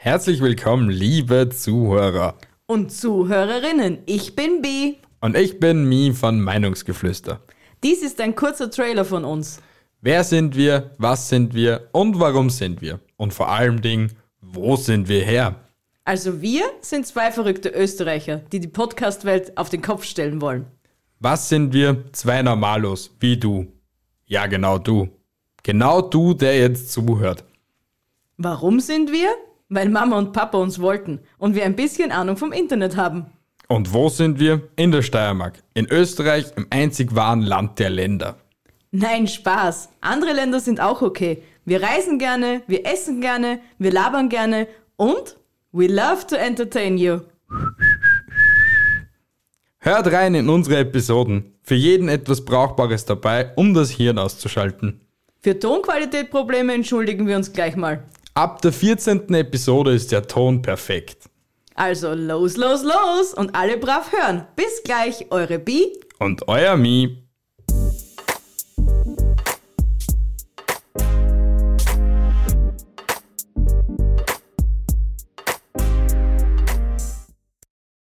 Herzlich willkommen, liebe Zuhörer. Und Zuhörerinnen, ich bin Bi. Und ich bin Mi von Meinungsgeflüster. Dies ist ein kurzer Trailer von uns. Wer sind wir, was sind wir und warum sind wir? Und vor allem Dingen, wo sind wir her? Also wir sind zwei verrückte Österreicher, die die Podcast-Welt auf den Kopf stellen wollen. Was sind wir? Zwei Normalos, wie du. Ja, genau du. Genau du, der jetzt zuhört. Warum sind wir? Weil Mama und Papa uns wollten und wir ein bisschen Ahnung vom Internet haben. Und wo sind wir? In der Steiermark. In Österreich, im einzig wahren Land der Länder. Nein, Spaß. Andere Länder sind auch okay. Wir reisen gerne, wir essen gerne, wir labern gerne und we love to entertain you. Hört rein in unsere Episoden. Für jeden etwas Brauchbares dabei, um das Hirn auszuschalten. Für Tonqualitätprobleme entschuldigen wir uns gleich mal. Ab der 14. Episode ist der Ton perfekt. Also los und alle brav hören. Bis gleich, eure Bi Und euer Mi.